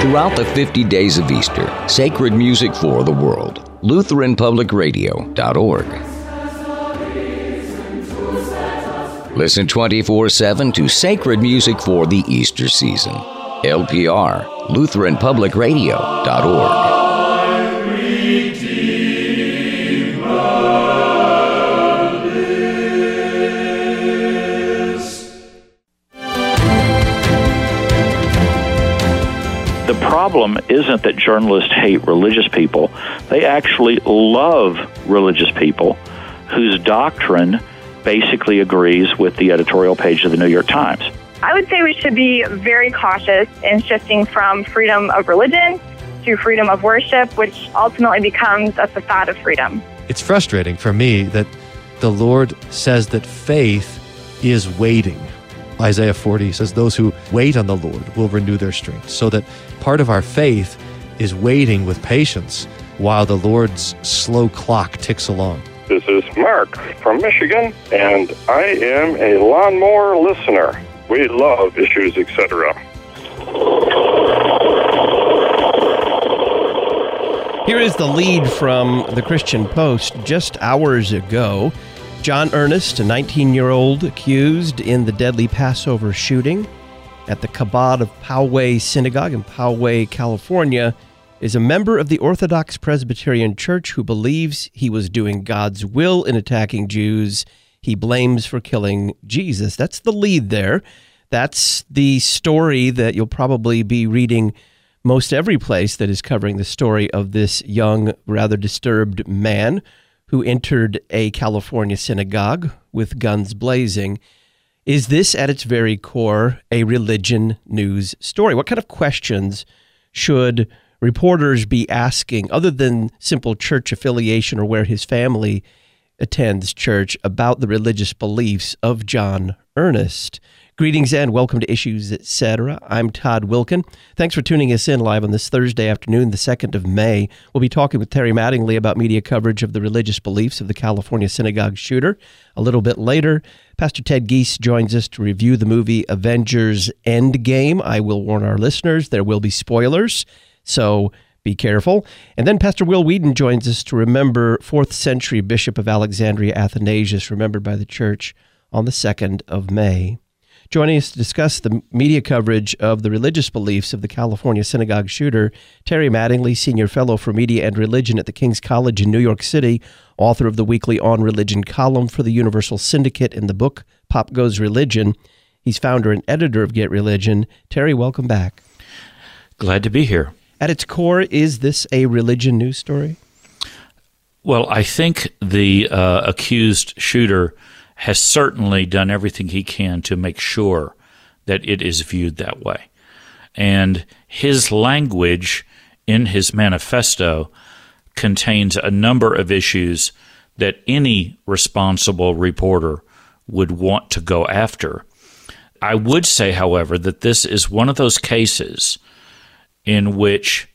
Throughout the 50 days of Easter, sacred music for the world. LutheranPublicRadio.org. Listen 24/7 to sacred music for the Easter season. LPR, LutheranPublicRadio.org. The problem isn't that journalists hate religious people. They actually love religious people whose doctrine basically agrees with the editorial page of the New York Times. I would say we should be very cautious in shifting from freedom of religion to freedom of worship, which ultimately becomes a facade of freedom. It's frustrating for me that the Lord says that faith is waiting. Isaiah 40 says, those who wait on the Lord will renew their strength. So that part of our faith is waiting with patience while the Lord's slow clock ticks along. This is Mark from Michigan, and I am a lawnmower listener. We love Issues, etc. Here is the lead from the Christian Post just hours ago. John Earnest, a 19-year-old accused in the deadly Passover shooting at the Chabad of Poway Synagogue in Poway, California, is a member of the Orthodox Presbyterian Church who believes he was doing God's will in attacking Jews he blames for killing Jesus. That's the lead there. That's the story that you'll probably be reading most every place that is covering the story of this young, rather disturbed man who entered a California synagogue with guns blazing. Is this, at its very core, a religion news story? What kind of questions should reporters be asking, other than simple church affiliation or where his family attends church, about the religious beliefs of John Earnest? Greetings and welcome to Issues, Etc. I'm Todd Wilkin. Thanks for tuning us in live on this Thursday afternoon, the 2nd of May. We'll be talking with Terry Mattingly about media coverage of the religious beliefs of the California synagogue shooter. A little bit later, Pastor Ted Giese joins us to review the movie Avengers Endgame. I will warn our listeners, there will be spoilers, so be careful. And then Pastor Will Wheaton joins us to remember 4th century Bishop of Alexandria, Athanasius, remembered by the church on the 2nd of May. Joining us to discuss the media coverage of the religious beliefs of the California synagogue shooter, Terry Mattingly, Senior Fellow for Media and Religion at the King's College in New York City, author of the weekly On Religion column for the Universal Syndicate and the book Pop Goes Religion. He's founder and editor of Get Religion. Terry, welcome back. Glad to be here. At its core, is this a religion news story? Well, I think the accused shooter has certainly done everything he can to make sure that it is viewed that way. And his language in his manifesto contains a number of issues that any responsible reporter would want to go after. I would say, however, that this is one of those cases in which,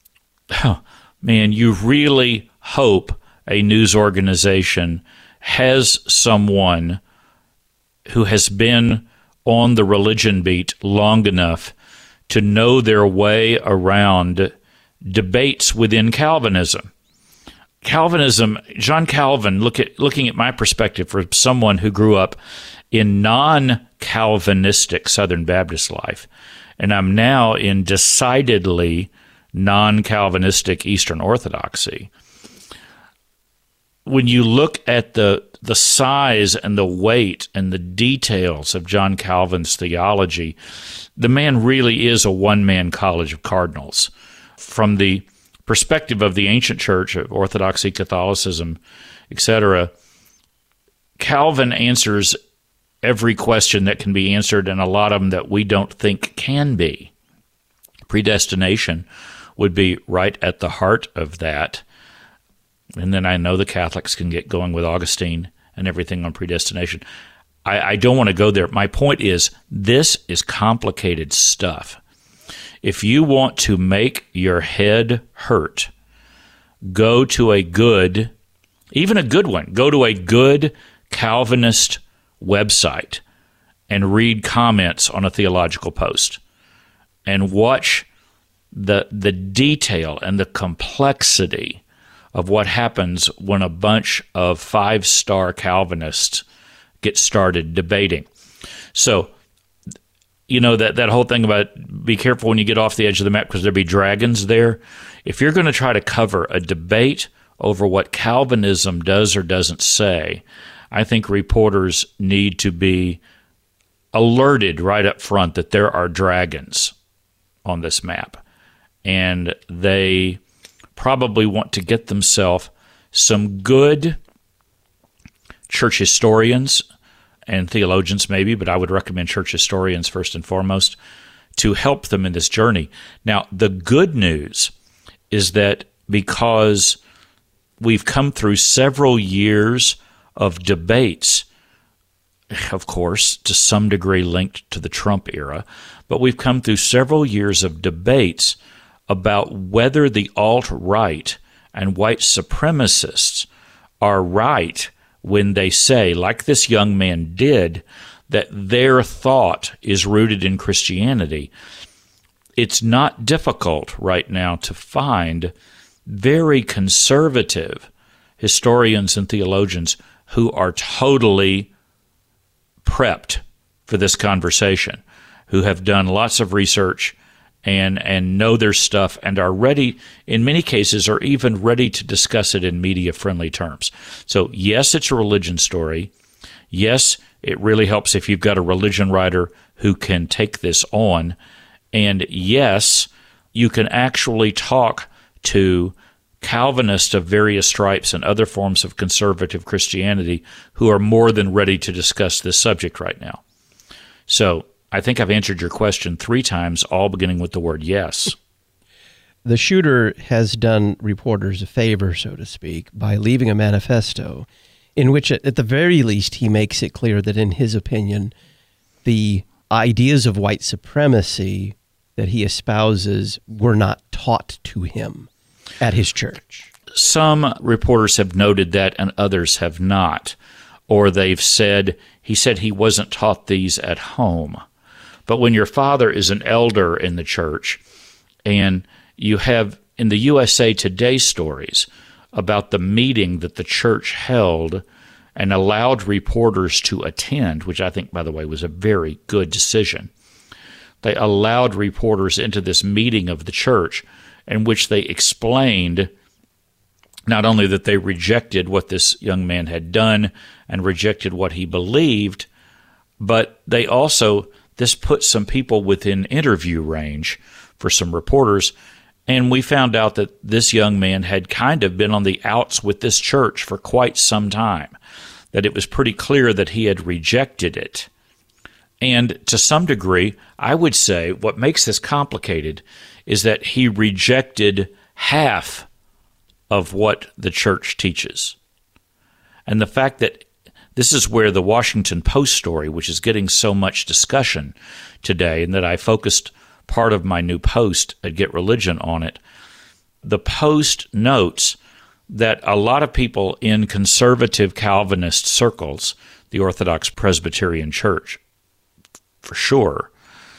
you really hope a news organization has someone who has been on the religion beat long enough to know their way around debates within Calvinism. Calvinism, John Calvin, looking at my perspective for someone who grew up in non-Calvinistic Southern Baptist life, and I'm now in decidedly non-Calvinistic Eastern Orthodoxy. When you look at the size and the weight and the details of John Calvin's theology, the man really is a one-man college of cardinals. From the perspective of the ancient church, of Orthodoxy, Catholicism, etc., Calvin answers every question that can be answered, and a lot of them that we don't think can be. Predestination would be right at the heart of that. And then I know the Catholics can get going with Augustine and everything on predestination. I don't want to go there. My point is, this is complicated stuff. If you want to make your head hurt, go to a good, even a good one, go to a good Calvinist website and read comments on a theological post and watch the detail and the complexity of what happens when a bunch of five-star Calvinists get started debating. So, that whole thing about be careful when you get off the edge of the map because there'll be dragons there. If you're going to try to cover a debate over what Calvinism does or doesn't say, I think reporters need to be alerted right up front that there are dragons on this map. And they probably want to get themselves some good church historians and theologians maybe, but I would recommend church historians first and foremost to help them in this journey. Now, the good news is that because we've come through several years of debates, of course, to some degree linked to the Trump era, but we've come through several years of debates about whether the alt-right and white supremacists are right when they say, like this young man did, that their thought is rooted in Christianity. It's not difficult right now to find very conservative historians and theologians who are totally prepped for this conversation, who have done lots of research and know their stuff and are ready, in many cases, are even ready to discuss it in media-friendly terms. So, yes, it's a religion story. Yes, it really helps if you've got a religion writer who can take this on. And yes, you can actually talk to Calvinists of various stripes and other forms of conservative Christianity who are more than ready to discuss this subject right now. So, I think I've answered your question 3 times, all beginning with the word yes. The shooter has done reporters a favor, so to speak, by leaving a manifesto in which, at the very least, he makes it clear that, in his opinion, the ideas of white supremacy that he espouses were not taught to him at his church. Some reporters have noted that and others have not. Or they've said, he said he wasn't taught these at home. But when your father is an elder in the church, and you have in the USA Today stories about the meeting that the church held and allowed reporters to attend, which I think, by the way, was a very good decision. They allowed reporters into this meeting of the church in which they explained not only that they rejected what this young man had done and rejected what he believed, but they also, this put some people within interview range for some reporters, and we found out that this young man had kind of been on the outs with this church for quite some time, that it was pretty clear that he had rejected it. And to some degree, I would say what makes this complicated is that he rejected half of what the church teaches. And the fact that this is where the Washington Post story, which is getting so much discussion today, and that I focused part of my new post at Get Religion on it, the Post notes that a lot of people in conservative Calvinist circles, the Orthodox Presbyterian Church, for sure,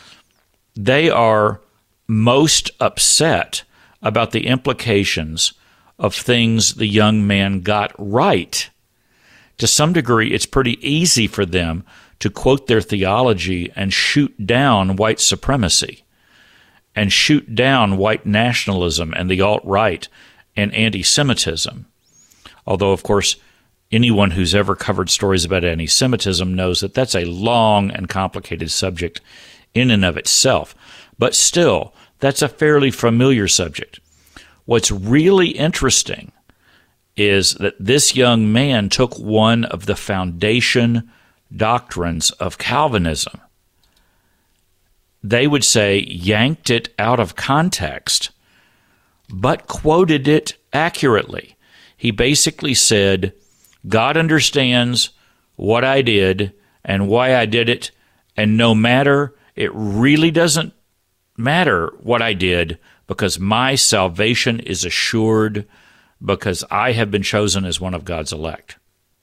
they are most upset about the implications of things the young man got right. To some degree, it's pretty easy for them to quote their theology and shoot down white supremacy and shoot down white nationalism and the alt-right and anti-Semitism. Although, of course, anyone who's ever covered stories about anti-Semitism knows that that's a long and complicated subject in and of itself. But still, that's a fairly familiar subject. What's really interesting is that this young man took one of the foundation doctrines of Calvinism. They would say yanked it out of context, but quoted it accurately. He basically said, God understands what I did and why I did it, and no matter, it really doesn't matter what I did, because my salvation is assured because I have been chosen as one of God's elect.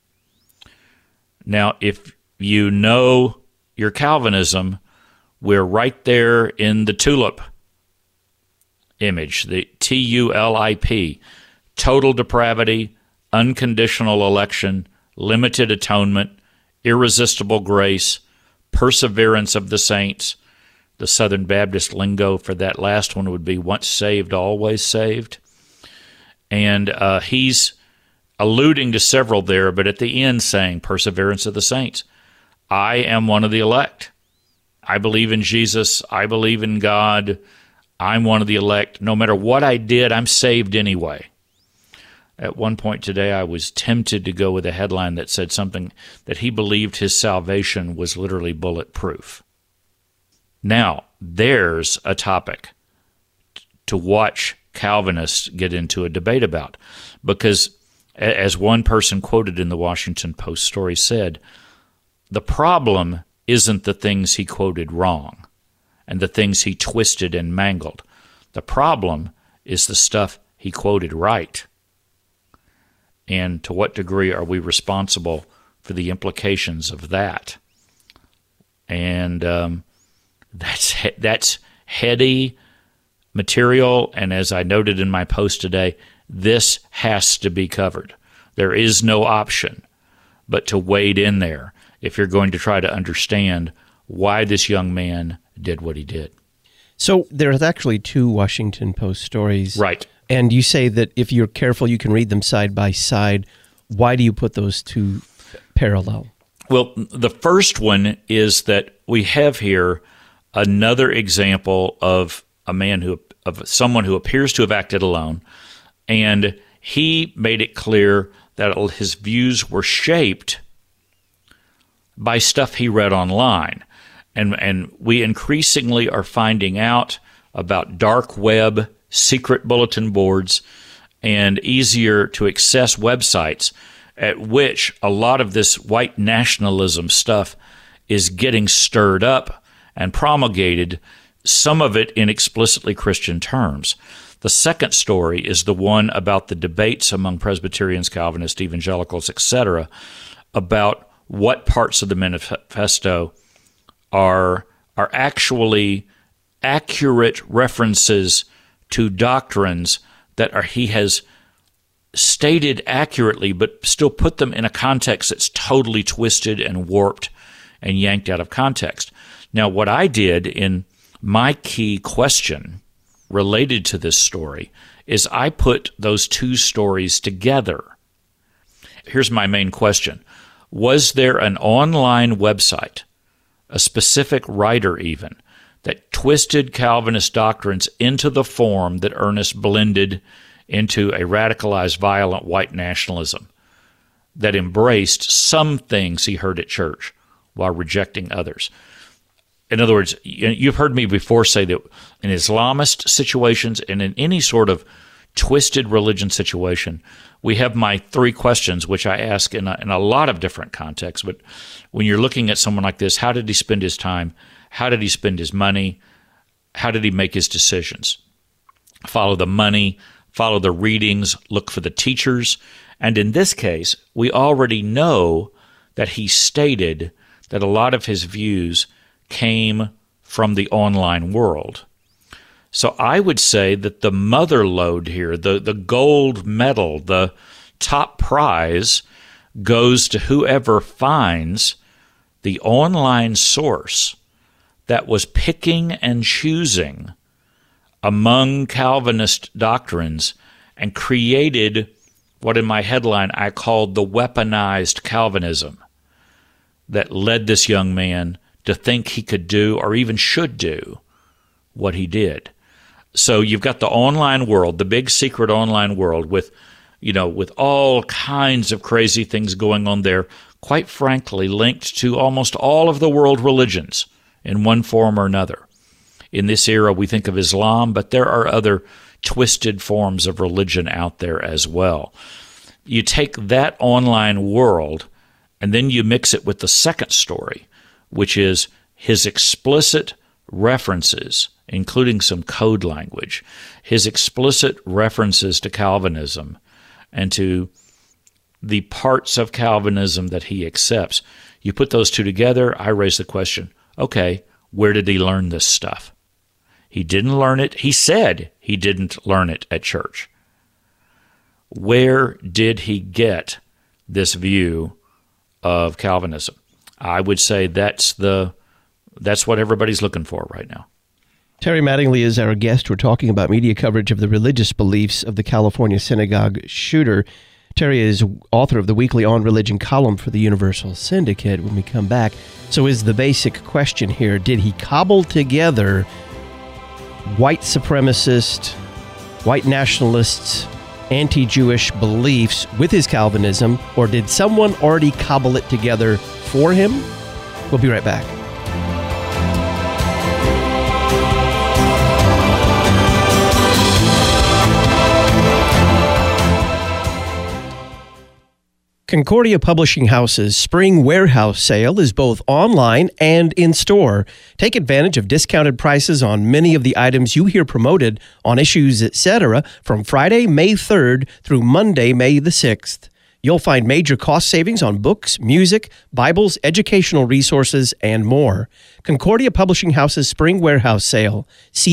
Now, if you know your Calvinism, we're right there in the tulip. image, the TULIP, total depravity, unconditional election, limited atonement, irresistible grace, perseverance of the saints. The Southern Baptist lingo for that last one would be once saved, always saved. And he's alluding to several there, but at the end saying, perseverance of the saints. I am one of the elect. I believe in Jesus. I believe in God. I'm one of the elect. No matter what I did, I'm saved anyway. At one point today, I was tempted to go with a headline that said something that he believed his salvation was literally bulletproof. Now, there's a topic to watch Calvinists get into a debate about, because as one person quoted in the Washington Post story said, the problem isn't the things he quoted wrong and the things he twisted and mangled. The problem is the stuff he quoted right. And to what degree are we responsible for the implications of that? And that's heady material, and as I noted in my post today, this has to be covered. There is no option but to wade in there if you're going to try to understand why this young man did what he did. So there's actually two Washington Post stories. Right. And you say that if you're careful, you can read them side by side. Why do you put those two parallel? Well, the first one is that we have here another example of someone who appears to have acted alone, and he made it clear that his views were shaped by stuff he read online. And we increasingly are finding out about dark web, secret bulletin boards, and easier to access websites at which a lot of this white nationalism stuff is getting stirred up and promulgated, some of it in explicitly Christian terms. The second story is the one about the debates among Presbyterians, Calvinists, evangelicals, etc., about what parts of the manifesto are actually accurate references to doctrines that he has stated accurately, but still put them in a context that's totally twisted and warped and yanked out of context. Now, what I did in my key question related to this story is I put those two stories together. Here's my main question. Was there an online website, a specific writer even, that twisted Calvinist doctrines into the form that Ernest blended into a radicalized, violent white nationalism that embraced some things he heard at church while rejecting others? In other words, you've heard me before say that in Islamist situations and in any sort of twisted religion situation, we have my three questions, which I ask in a lot of different contexts. But when you're looking at someone like this, how did he spend his time? How did he spend his money? How did he make his decisions? Follow the money, follow the readings, look for the teachers. And in this case, we already know that he stated that a lot of his views came from the online world. So I would say that the mother lode here, the gold medal, the top prize, goes to whoever finds the online source that was picking and choosing among Calvinist doctrines and created what in my headline I called the weaponized Calvinism that led this young man to think he could do or even should do what he did. So you've got the online world, the big secret online world with all kinds of crazy things going on there, quite frankly linked to almost all of the world religions in one form or another. In this era, we think of Islam, but there are other twisted forms of religion out there as well. You take that online world, and then you mix it with the second story, which is his explicit references, including some code language, his explicit references to Calvinism and to the parts of Calvinism that he accepts. You put those two together, I raise the question, okay, where did he learn this stuff? He didn't learn it. He said he didn't learn it at church. Where did he get this view of Calvinism? I would say that's what everybody's looking for right now. Terry Mattingly is our guest. We're talking about media coverage of the religious beliefs of the California synagogue shooter. Terry is author of the weekly On Religion column for the Universal Syndicate. When we come back, so is the basic question here, did he cobble together white supremacist, white nationalists, anti-Jewish beliefs with his Calvinism, or did someone already cobble it together for him? We'll be right back. Concordia Publishing House's Spring Warehouse Sale is both online and in-store. Take advantage of discounted prices on many of the items you hear promoted on Issues, Etc. from Friday, May 3rd through Monday, May the 6th. You'll find major cost savings on books, music, Bibles, educational resources, and more. Concordia Publishing House's Spring Warehouse Sale,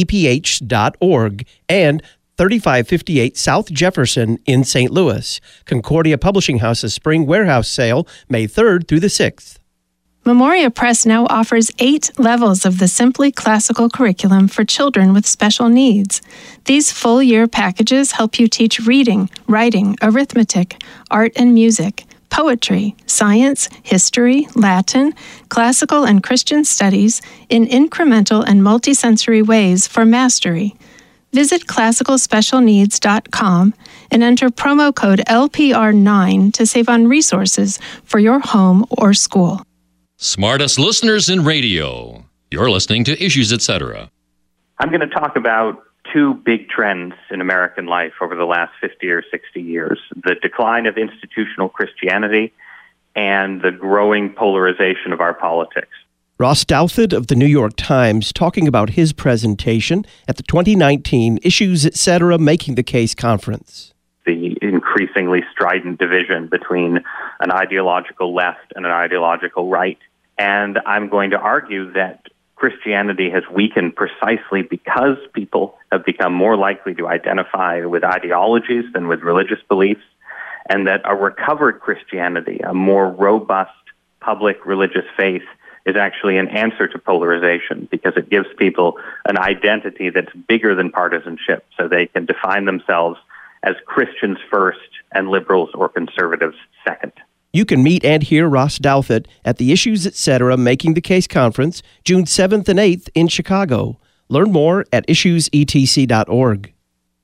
cph.org, and 3558 South Jefferson in St. Louis. Concordia Publishing House's Spring Warehouse Sale, May 3rd through the 6th. Memoria Press now offers 8 levels of the Simply Classical curriculum for children with special needs. These full-year packages help you teach reading, writing, arithmetic, art and music, poetry, science, history, Latin, classical and Christian studies in incremental and multisensory ways for mastery. Visit classicalspecialneeds.com and enter promo code LPR9 to save on resources for your home or school. Smartest listeners in radio. You're listening to Issues, Etc. I'm going to talk about 2 big trends in American life over the last 50 or 60 years: the decline of institutional Christianity and the growing polarization of our politics. Ross Douthat of the New York Times talking about his presentation at the 2019 Issues, Etc. Making the Case conference. The increasingly strident division between an ideological left and an ideological right. And I'm going to argue that Christianity has weakened precisely because people have become more likely to identify with ideologies than with religious beliefs, and that a recovered Christianity, a more robust public religious faith, is actually an answer to polarization because it gives people an identity that's bigger than partisanship, so they can define themselves as Christians first and liberals or conservatives second. You can meet and hear Ross Douthat at the Issues, Etc. Making the Case conference, June 7th and 8th in Chicago. Learn more at issuesetc.org.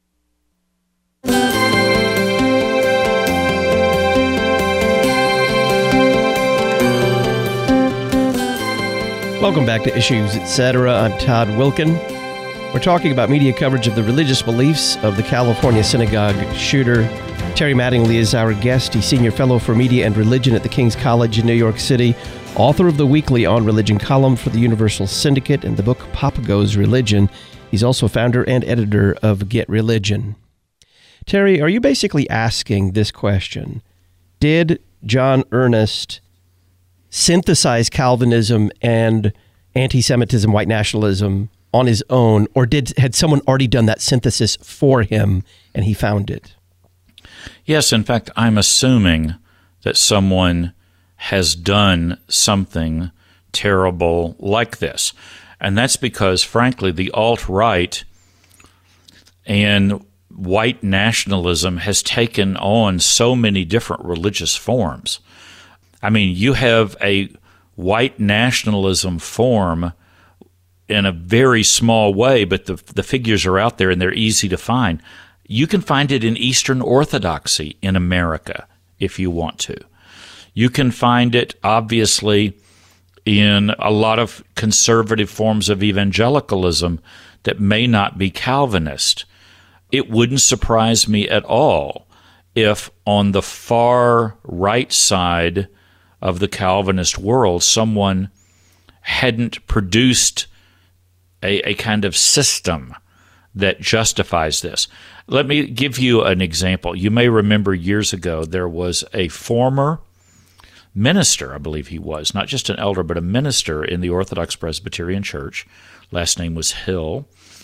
Welcome back to Issues, Etc. I'm Todd Wilkin. We're talking about media coverage of the religious beliefs of the California synagogue shooter. Terry Mattingly is our guest. He's Senior Fellow for Media and Religion at the King's College in New York City, author of the weekly On Religion column for the Universal Syndicate and the book Papago's Religion. He's also founder and editor of Get Religion. Terry, are you basically asking this question? Did John Earnest synthesize Calvinism and anti-Semitism, white nationalism on his own, or had someone already done that synthesis for him and he found it? Yes, in fact, I'm assuming that someone has done something terrible like this. And that's because, frankly, the alt-right and white nationalism has taken on so many different religious forms. I mean, you have a white nationalism form in a very small way, but the figures are out there and they're easy to find. You can find it in Eastern Orthodoxy in America if you want to. You can find it, obviously, in a lot of conservative forms of evangelicalism that may not be Calvinist. It wouldn't surprise me at all if on the far right side of the Calvinist world, someone hadn't produced a kind of system that justifies this. Let me give you an example. You may remember years ago there was a former minister, I believe he was, not just an elder, but a minister in the Orthodox Presbyterian Church. Last name was Hill.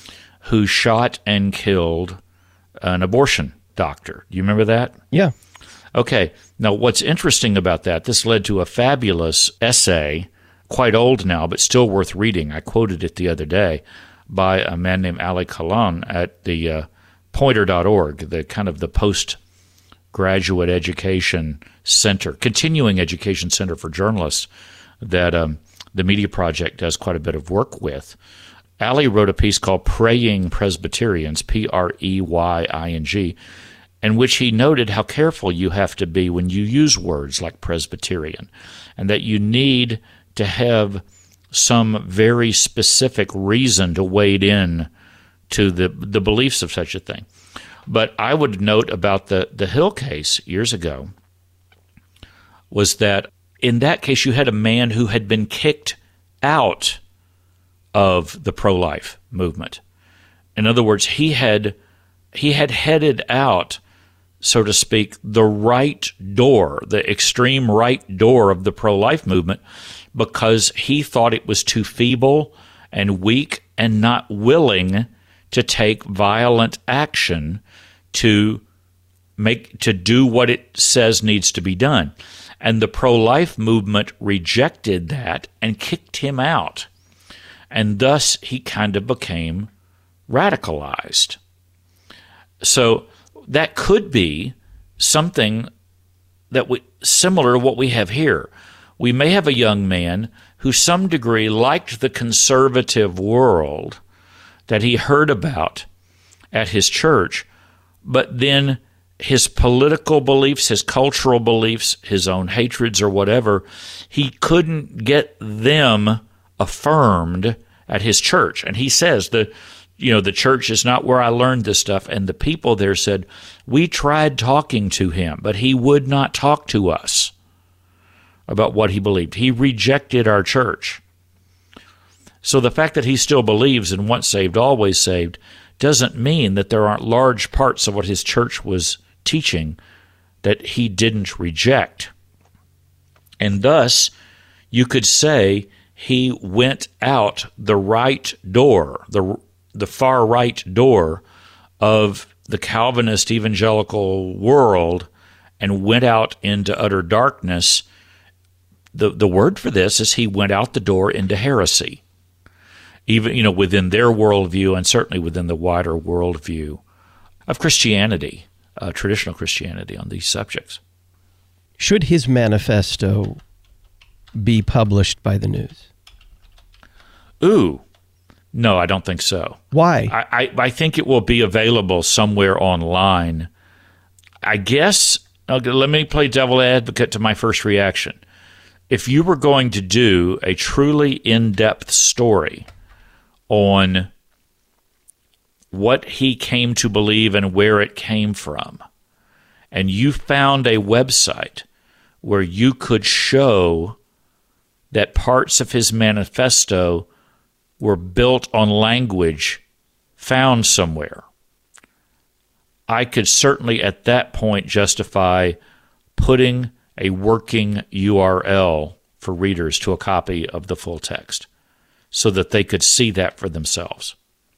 who shot and killed an abortion doctor. Do you remember that? Yeah. Okay. Now, what's interesting about that, this led to a fabulous essay, quite old now, but still worth reading. I quoted it the other day by a man named Ali Kalan at the Poynter.org, the kind of the postgraduate education center, continuing education center for journalists that the Media Project does quite a bit of work with. Ali wrote a piece called Praying Presbyterians, Preying, in which he noted how careful you have to be when you use words like Presbyterian, and that you need to have some very specific reason to wade in to the beliefs of such a thing. But I would note about the Hill case years ago was that in that case you had a man who had been kicked out of the pro-life movement. In other words, he had headed out, so to speak, the right door, the extreme right door of the pro-life movement, because he thought it was too feeble and weak and not willing to take violent action to do what it says needs to be done. And the pro-life movement rejected that and kicked him out. And thus he kind of became radicalized. So that could be something that similar to what we have here. We may have a young man who some degree liked the conservative world that he heard about at his church, but then his political beliefs, his cultural beliefs, his own hatreds or whatever, he couldn't get them affirmed at his church. And he says the church is not where I learned this stuff. And the people there said, we tried talking to him, but he would not talk to us about what he believed. He rejected our church. So the fact that he still believes in once saved, always saved doesn't mean that there aren't large parts of what his church was teaching that he didn't reject. And thus, you could say he went out the right door, the far right door of the Calvinist evangelical world, and went out into utter darkness. The word for this is he went out the door into heresy, even within their worldview and certainly within the wider worldview of Christianity, traditional Christianity on these subjects. Should his manifesto be published by the News? No, I don't think so. Why? I think it will be available somewhere online. I guess, let me play devil advocate to my first reaction. If you were going to do a truly in-depth story on what he came to believe and where it came from, and you found a website where you could show that parts of his manifesto were built on language found somewhere, I could certainly at that point justify putting a working URL for readers to a copy of the full text so that they could see that for themselves.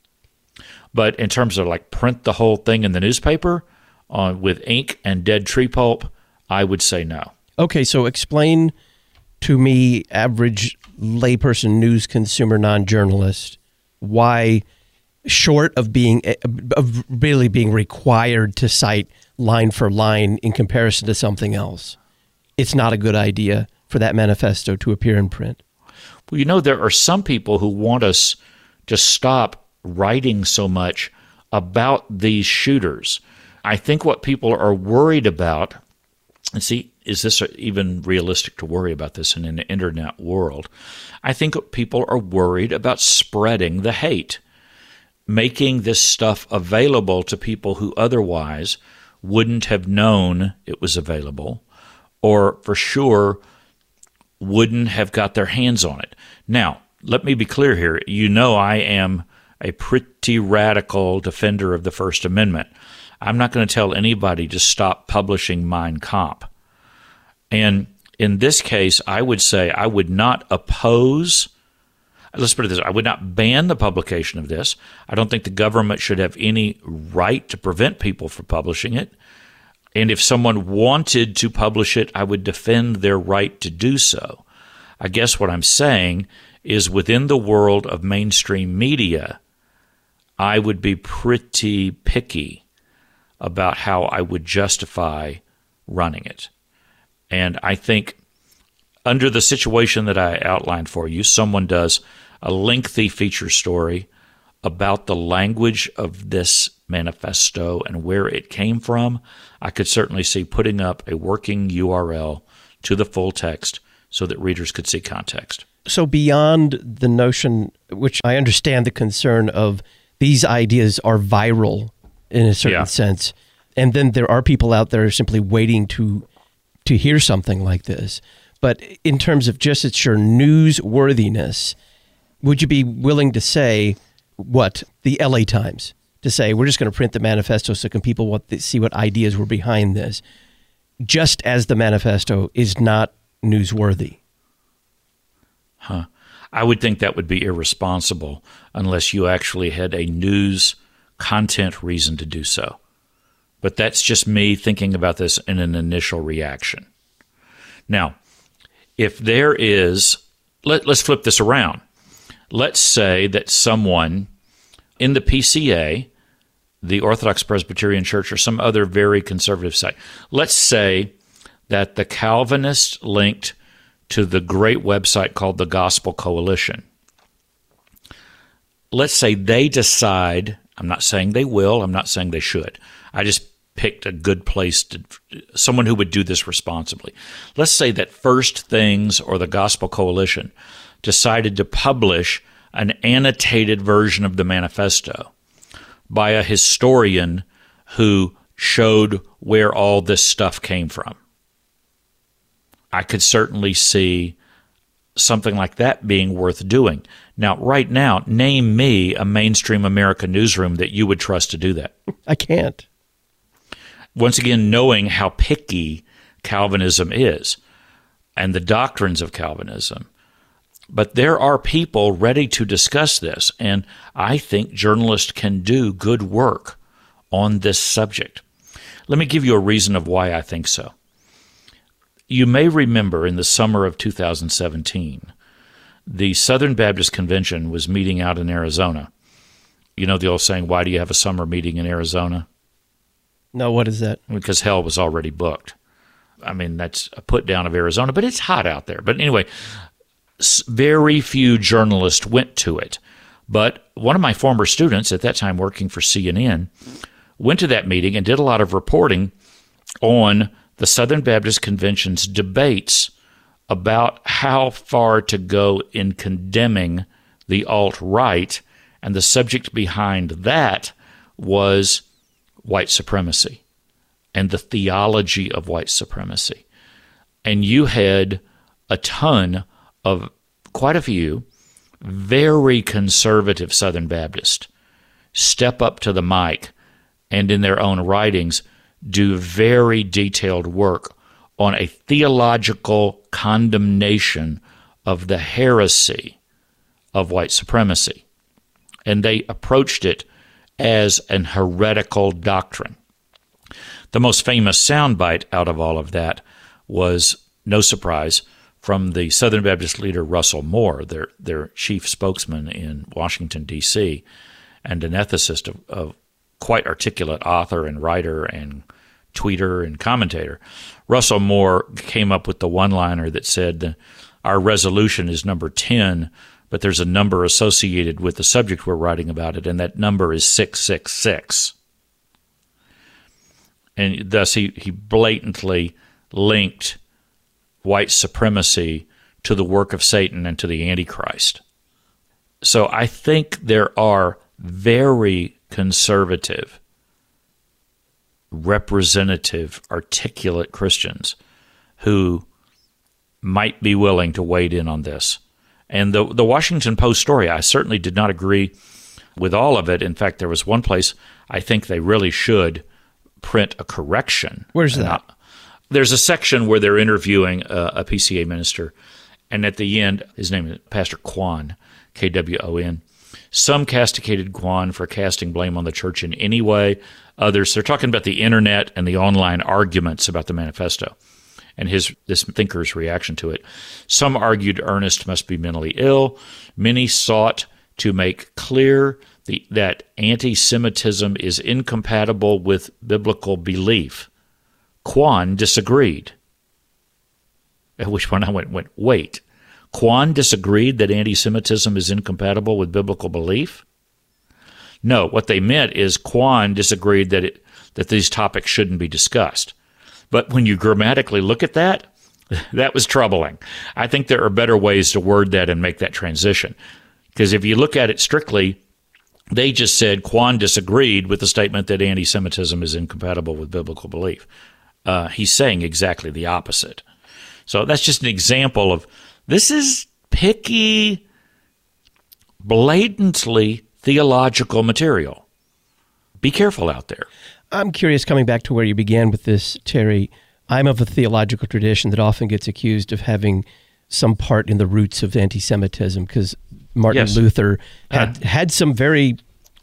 But in terms of print the whole thing in the newspaper with ink and dead tree pulp, I would say no. Okay, so explain to me, average layperson, news consumer, non-journalist, why, short of really being required to cite line for line in comparison to something else, it's not a good idea for that manifesto to appear in print. Well, there are some people who want us to stop writing so much about these shooters. I think what people are worried about, and see, is this even realistic to worry about this in an internet world? I think people are worried about spreading the hate, making this stuff available to people who otherwise wouldn't have known it was available, or for sure wouldn't have got their hands on it. Now, let me be clear here. I am a pretty radical defender of the First Amendment. I'm not going to tell anybody to stop publishing Mein Kampf. And in this case, I would say I would not oppose. let's put it this way, I would not ban the publication of this. I don't think the government should have any right to prevent people from publishing it. And if someone wanted to publish it, I would defend their right to do so. I guess what I'm saying is within the world of mainstream media, I would be pretty picky about how I would justify running it. And I think under the situation that I outlined for you, someone does a lengthy feature story about the language of this manifesto and where it came from, I could certainly see putting up a working URL to the full text so that readers could see context. So beyond the notion, which I understand the concern of these ideas are viral in a certain sense, and then there are people out there simply waiting to hear something like this. But in terms of just its sheer newsworthiness, would you be willing to say what the LA Times, to say we're just going to print the manifesto so can people see what ideas were behind this, just as the manifesto is not newsworthy? I would think that would be irresponsible unless you actually had a news content reason to do so. But that's just me thinking about this in an initial reaction. Now, if there is, let's flip this around. Let's say that someone in the PCA, the Orthodox Presbyterian Church, or some other very conservative site, let's say that the Calvinists linked to the great website called the Gospel Coalition. Let's say they decide, I'm not saying they will, I'm not saying they should. I just picked a good place to, someone who would do this responsibly. Let's say that First Things or the Gospel Coalition decided to publish an annotated version of the manifesto by a historian who showed where all this stuff came from. I could certainly see something like that being worth doing. Now, right now, name me a mainstream American newsroom that you would trust to do that. I can't. Once again, knowing how picky Calvinism is and the doctrines of Calvinism. But there are people ready to discuss this, and I think journalists can do good work on this subject. Let me give you a reason of why I think so. You may remember in the summer of 2017, the Southern Baptist Convention was meeting out in Arizona. You know the old saying, why do you have a summer meeting in Arizona? No, what is that? Because hell was already booked. I mean, that's a put down of Arizona, but it's hot out there. But anyway, very few journalists went to it. But one of my former students, at that time working for CNN, went to that meeting and did a lot of reporting on the Southern Baptist Convention's debates about how far to go in condemning the alt-right, and the subject behind that was white supremacy and the theology of white supremacy. And you had a ton of, quite a few, very conservative Southern Baptists step up to the mic and in their own writings do very detailed work on a theological condemnation of the heresy of white supremacy. And they approached it as an heretical doctrine. The most famous soundbite out of all of that was, no surprise, from the Southern Baptist leader Russell Moore, their chief spokesman in Washington, D.C., and an ethicist of quite articulate author and writer and tweeter and commentator. Russell Moore came up with the one-liner that said, our resolution is number 10, but there's a number associated with the subject we're writing about it, and that number is 666. And thus he blatantly linked white supremacy to the work of Satan and to the Antichrist. So I think there are very conservative, representative, articulate Christians who might be willing to wade in on this. And the Washington Post story, I certainly did not agree with all of it. In fact, there was one place I think they really should print a correction. Where's that? There's a section where they're interviewing a PCA minister, and at the end, his name is Pastor Kwan, KWON. Some castigated Kwon for casting blame on the church in any way. Others, they're talking about the internet and the online arguments about the manifesto and this thinker's reaction to it. Some argued Ernest must be mentally ill. Many sought to make clear that anti-Semitism is incompatible with biblical belief. Kwon disagreed. At which point I went, wait. Kwon disagreed that anti-Semitism is incompatible with biblical belief? No, what they meant is Kwon disagreed that these topics shouldn't be discussed. But when you grammatically look at that, that was troubling. I think there are better ways to word that and make that transition. Because if you look at it strictly, they just said Kwon disagreed with the statement that anti-Semitism is incompatible with biblical belief. He's saying exactly the opposite. So that's just an example of this is picky, blatantly theological material. Be careful out there. I'm curious, coming back to where you began with this, Terry, I'm of a theological tradition that often gets accused of having some part in the roots of anti-Semitism because Martin Luther had some very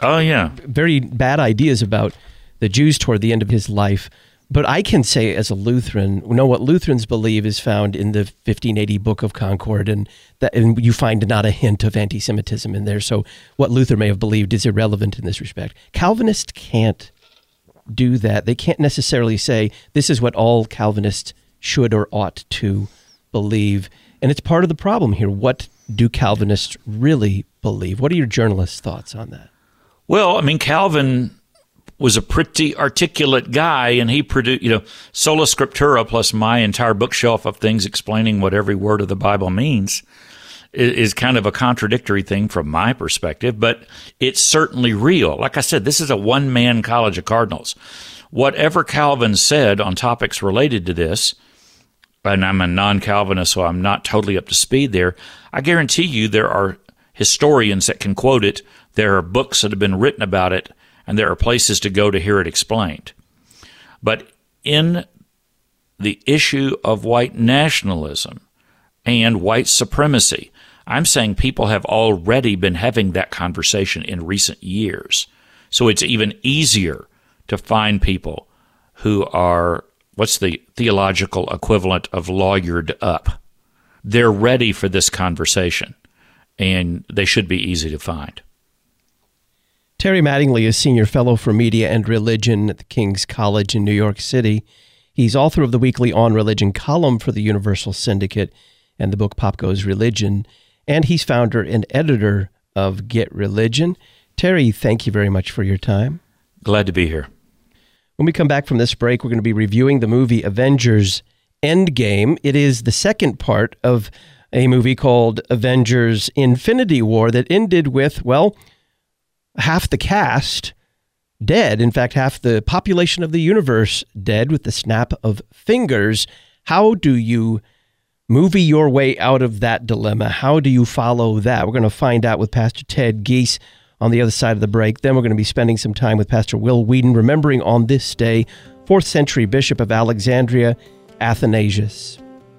bad ideas about the Jews toward the end of his life. But I can say as a Lutheran, what Lutherans believe is found in the 1580 Book of Concord, and you find not a hint of anti-Semitism in there. So what Luther may have believed is irrelevant in this respect. Calvinists can't do that. They can't necessarily say this is what all Calvinists should or ought to believe. And it's part of the problem here. What do Calvinists really believe? What are your journalists' thoughts on that? Well, I mean, Calvin was a pretty articulate guy, and he produced, Sola Scriptura plus my entire bookshelf of things explaining what every word of the Bible means is kind of a contradictory thing from my perspective, but it's certainly real. Like I said, this is a one-man college of cardinals. Whatever Calvin said on topics related to this, and I'm a non-Calvinist, so I'm not totally up to speed there, I guarantee you there are historians that can quote it, there are books that have been written about it, and there are places to go to hear it explained. But in the issue of white nationalism and white supremacy, I'm saying people have already been having that conversation in recent years. So it's even easier to find people who are, what's the theological equivalent of lawyered up? They're ready for this conversation, and they should be easy to find. Terry Mattingly is Senior Fellow for Media and Religion at the King's College in New York City. He's author of the weekly On Religion column for the Universal Syndicate and the book Pop Goes Religion, and he's founder and editor of Get Religion. Terry, thank you very much for your time. Glad to be here. When we come back from this break, we're going to be reviewing the movie Avengers Endgame. It is the second part of a movie called Avengers Infinity War that ended with, half the cast dead. In fact, half the population of the universe dead with the snap of fingers. How do you movie your way out of that dilemma? How do you follow that? We're going to find out with Pastor Ted Giese on the other side of the break. Then we're going to be spending some time with Pastor Will Whedon, remembering on this day, 4th century Bishop of Alexandria, Athanasius.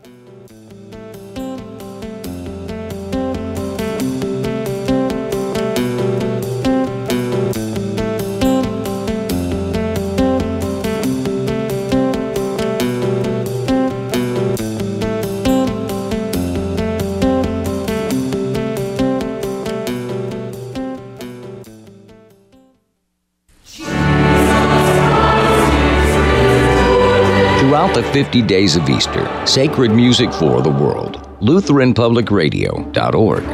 Throughout the 50 days of Easter, sacred music for the world. LutheranPublicRadio.org.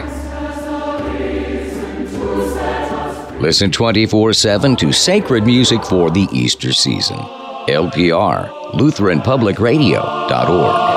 Listen 24/7 to sacred music for the Easter season. LPR, LutheranPublicRadio.org.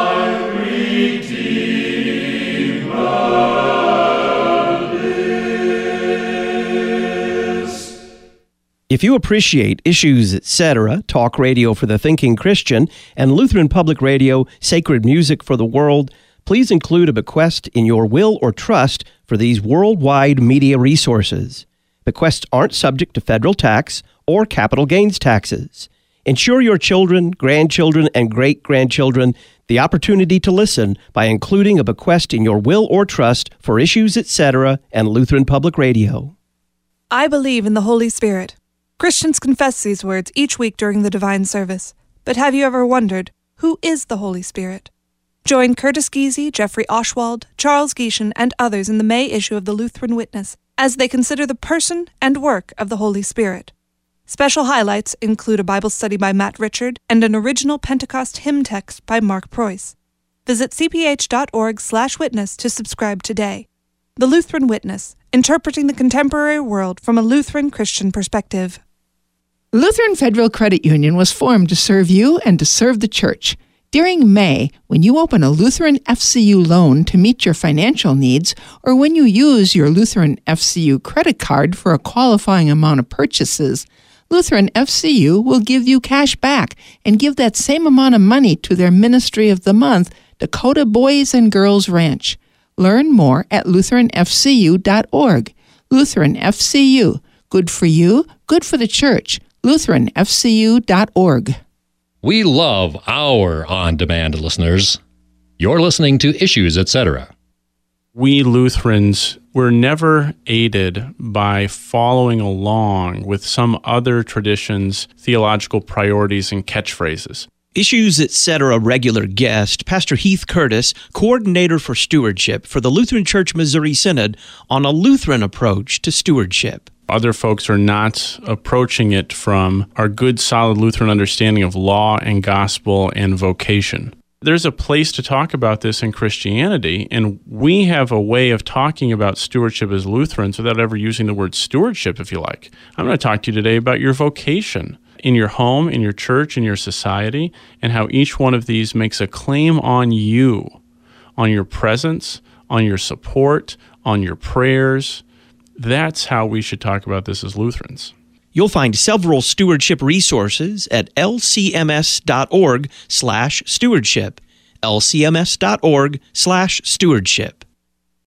If you appreciate Issues, Etc., talk radio for the thinking Christian, and Lutheran Public Radio, sacred music for the world, please include a bequest in your will or trust for these worldwide media resources. Bequests aren't subject to federal tax or capital gains taxes. Ensure your children, grandchildren, and great-grandchildren the opportunity to listen by including a bequest in your will or trust for Issues, Etc. and Lutheran Public Radio. I believe in the Holy Spirit. Christians confess these words each week during the divine service. But have you ever wondered, who is the Holy Spirit? Join Curtis Giese, Jeffrey Oshwald, Charles Gieshen, and others in the May issue of the Lutheran Witness as they consider the person and work of the Holy Spirit. Special highlights include a Bible study by Matt Richard and an original Pentecost hymn text by Mark Preuss. Visit cph.org/witness to subscribe today. The Lutheran Witness, interpreting the contemporary world from a Lutheran Christian perspective. Lutheran Federal Credit Union was formed to serve you and to serve the Church. During May, when you open a Lutheran FCU loan to meet your financial needs, or when you use your Lutheran FCU credit card for a qualifying amount of purchases, Lutheran FCU will give you cash back and give that same amount of money to their Ministry of the Month, Dakota Boys and Girls Ranch. Learn more at lutheranfcu.org. Lutheran FCU. Good for you, good for the Church. lutheranfcu.org. We love our on-demand listeners. You're listening to Issues, Etc. We Lutherans were never aided by following along with some other traditions' theological priorities and catchphrases. Issues, Etc. regular guest, Pastor Heath Curtis, coordinator for stewardship for the Lutheran Church Missouri Synod, on a Lutheran approach to stewardship. Other folks are not approaching it from our good, solid Lutheran understanding of law and gospel and vocation. There's a place to talk about this in Christianity, and we have a way of talking about stewardship as Lutherans without ever using the word stewardship, if you like. I'm going to talk to you today about your vocation in your home, in your church, in your society, and how each one of these makes a claim on you, on your presence, on your support, on your prayers. That's how we should talk about this as Lutherans. You'll find several stewardship resources at lcms.org/stewardship, lcms.org/stewardship.